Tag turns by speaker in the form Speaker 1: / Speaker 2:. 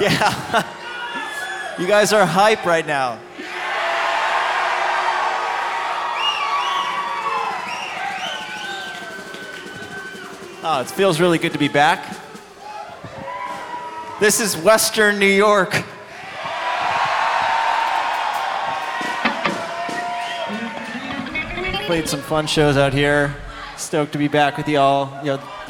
Speaker 1: Yeah. You guys are hype right now. Oh, it feels really good to be back. This is Western New York. Played some fun shows out here. Stoked to be back with y'all. You know,